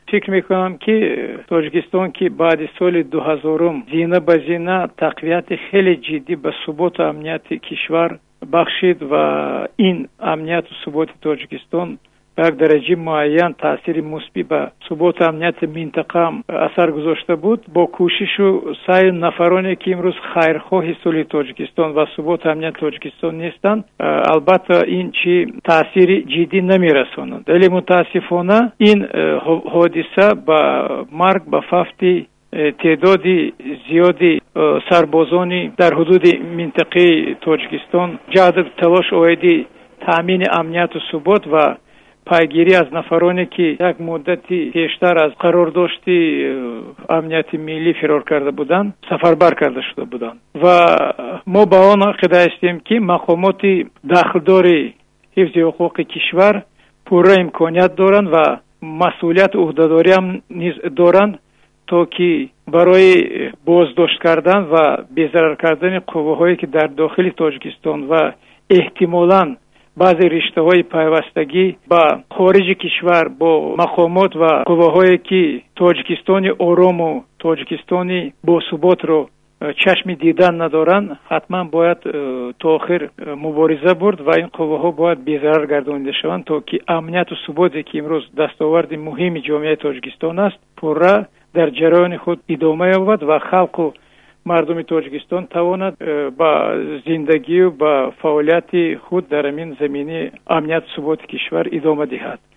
فکر میکنم که تاجیکستان که بعد سال 2000 زینه به زینه تقویت خیلی جدی به ثبات امنیت کشور بخشید و این امنیت و ثبات تاجیکستان به یک درجه معین تاثیر مثبت به ثبات امنیت منطقه اثر گذاشته بود. با کوشش و سعی نفرانی که امروز خیرخواه صلح تاجیکستان و ثبات امنیت تاجیکستان نیستند، البته این چی تاثیر جدی نمیرساند. ولی متاسفانه این حادثه به مرگ به ففت تعدادی زیادی سربازانی در حدود منطقه تاجیکستان جهت تلاش اویدی تامین امنیت و ثبات و پیگیری از نفرانی که یک مدتی پیشتر از قرارداشتی امنیت ملی فرار کرده بودند سفربر کرده شده بودند و ما با آن عقیده هستیم که مقامات دخلدار حفظ حقوق کشور پوره امکانیت دارند و مسئولیت عهدهداری هم نیز دارند تا که برای بازداشت کردن و بی‌ضرر کردن قوه‌هایی که در داخل تاجیکستان و احتمالاً بعضی رشته‌های پیوستگی با خارج کشور با مقامات و قوه‌هایی که تاجیکستان آرام و تاجیکستان باثبات رو چشم دیدن ندارن حتما باید تا آخر مبارزه برد و این قوه‌ها باید بی‌ضرر گردانیده شوند تا که امنیت و ثباتی که امروز دستاورد مهم جامعه تاجیکستان است پوره در جریان خود ادامه یابد و خلق و مردم تاجیکستان تواند با زندگی و با فعالیت خود در این زمینه امنیت و ثبات کشور ادامه دهد.